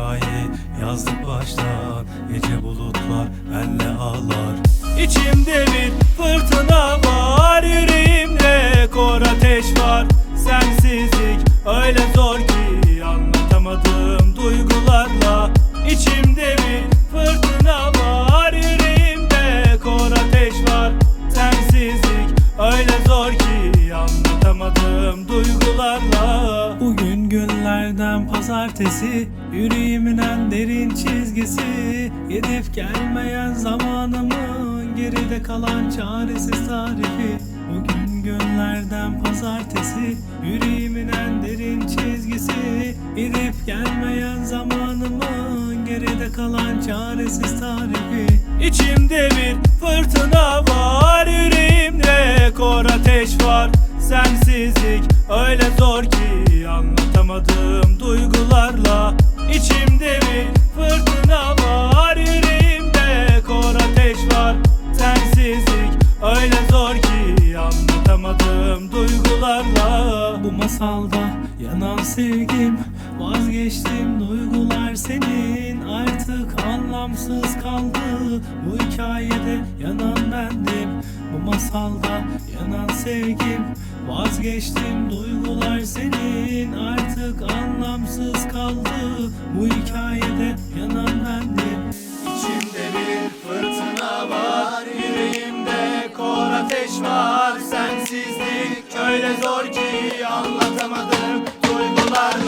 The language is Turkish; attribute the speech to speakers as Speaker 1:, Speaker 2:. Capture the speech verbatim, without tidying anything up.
Speaker 1: hikaye yazdık baştan. Gece bulutlar benle ağlar. İçimde bir fırtına var, yüreğimde kor ateş var. Sensizlik öyle zor ki anlatamadığım duygularla. İçimde bir fırtına var, yüreğimde kor ateş var. Sensizlik öyle zor ki anlatamadığım duygularla. Bugün günlerden pazartesi, yüreğimin en derin çizgisi. Gidip gelmeyen zamanımın geride kalan çaresiz tarifi. Bugün günlerden pazartesi, yüreğimin en derin çizgisi. Gidip gelmeyen zamanımın geride kalan çaresiz tarifi. İçimde bir fırtına var, yüreğimde kor ateş var. Sensizlik öyle zor ki anlatamadığım duygularla. İçimde bir fırtına var, yüreğimde kor ateş var. Sensizlik öyle zor ki anlatamadığım duygularla. Bu masalda yanan sevgim, vazgeçtim duygular senin. Artık anlamsız kaldı, bu hikayede yanan bendim. Bu masalda yanan sevgim, vazgeçtim duygular senin. Artık anlamsız kaldı, bu hikayede yanan bendim. İçimde bir fırtına var, yüreğimde kor ateş var. Sensizlik öyle zor ki anlatamadım duygular.